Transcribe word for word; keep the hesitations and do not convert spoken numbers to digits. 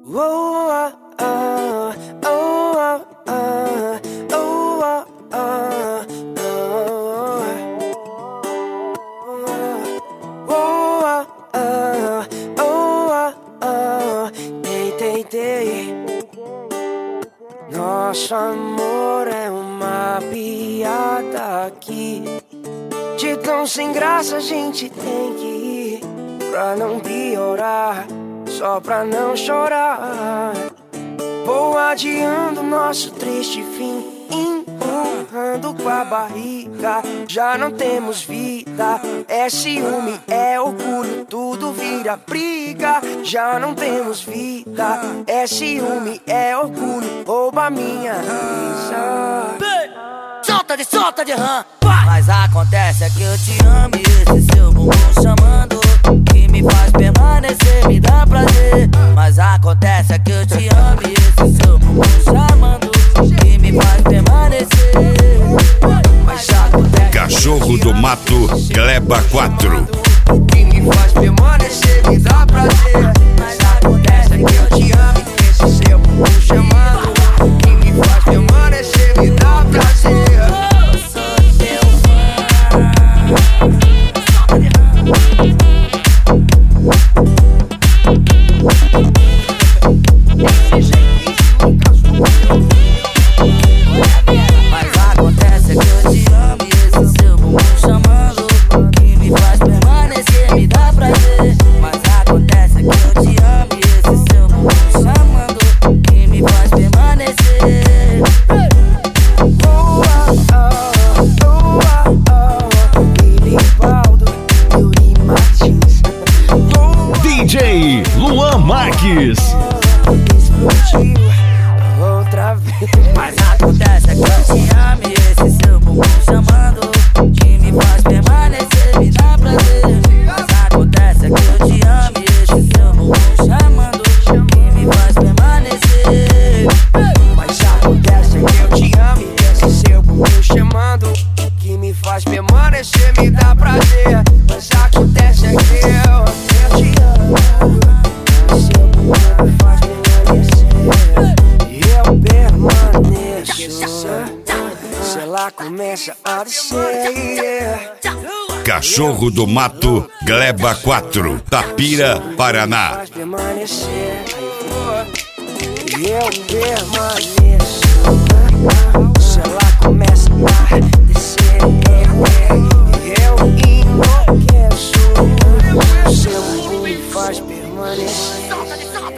Oh, oh, oh, oh, oh, oh, oh, oh, oh, oh, oh, oh, dei, dei, dei. Nosso amor é uma piada aqui. De tão sem graça a gente tem que ir, pra não piorar, só pra não chorar. Vou adiando nosso triste fim, empurrando com a barriga. Já não temos vida, é ciúme, é orgulho, tudo vira briga. Já não temos vida, é ciúme, é orgulho, rouba minha risa. Solta de, solta de rã, mas acontece é que eu te amo e esse seu bumbum chamando, que me faz permanecer, me dá prazer. Mas acontece é que eu te amo e esse seu bumbum chamando, que me faz permanecer. Mas acontece Cachorro do Mato, Gleba quatro. Que me faz permanecer, me dá prazer. Mas acontece é que eu te amo e esse seu bumbum chamando, que me faz permanecer, me dá prazer. D J Luan Marques. Outra vez. Mas acontece é que eu te amo e esse seu bumbum chamando, que me faz permanecer, me dá prazer. Mas acontece é que eu te amo e esse seu bumbum chamando, que me faz permanecer. Mas acontece é que eu te amo e esse seu bumbum chamando, que me faz permanecer, me dá prazer. Mas acontece é que eu, eu te amo, o seu bumbum me faz permanecer, e eu permaneço. Se ela começa a descer, yeah. Cachorro do Mato, Gleba quatro, Tapira, Paraná. Faz permanecer, e eu permaneço. Se ela começa a descer, eu enlouqueço. O seu bumbum me faz permanecer.